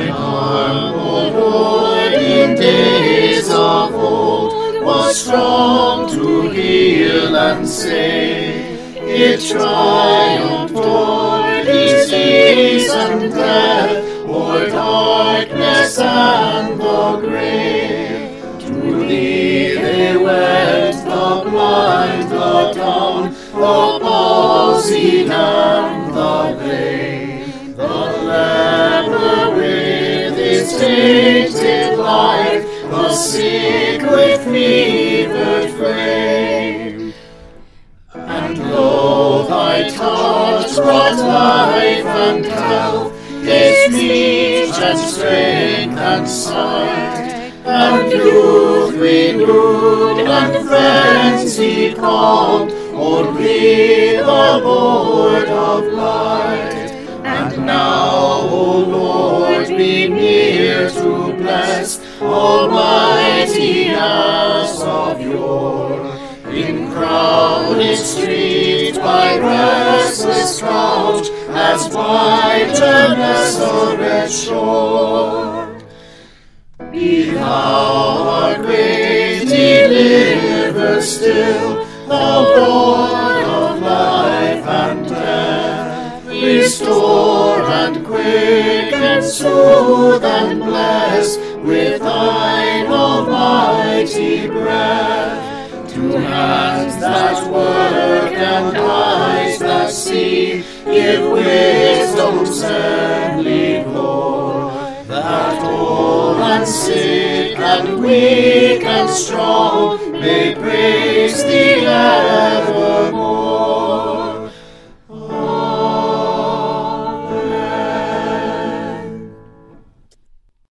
arm, O Lord, in days of old, was strong to heal and save. It triumphed o'er disease and death, o'er darkness and the grave. To thee they went, the blind, the dumb, the palsied and the lame. The leper with his tainted life, the sick with fevered frame. And lo, thy touch brought life and health, gave speech and strength and sight, and youth renewed and frenzy calmed, only the Lord of light. And now, O Lord, be near to bless, almighty as of yore. In crowded street, by restless couch, as by Gennesaret shore. Be thou our great deliverer still, thou Lord of life and death. Restore and quicken, soothe and bless, with thine almighty breath. To hands that work and eyes that see, give wisdom's heavenly glow, that old and sick and weak and strong may praise thee ever.